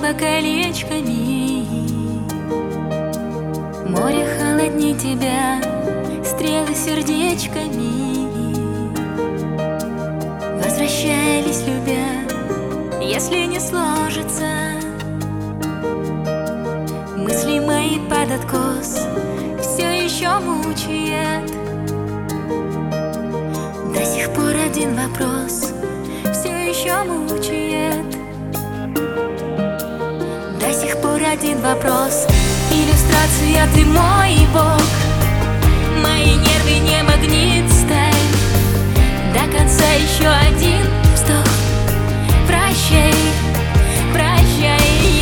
небо колечками. Море холодней тебя, стрелы сердечками. Возвращались, любя, если не сложится. Мысли мои под откос все еще мучает. До сих пор один вопрос все еще мучает. До сих пор один вопрос. Иллюстрация, ты мой бог. Мои нервы не магнит сталь. До конца еще один вздох. Прощай, прощай.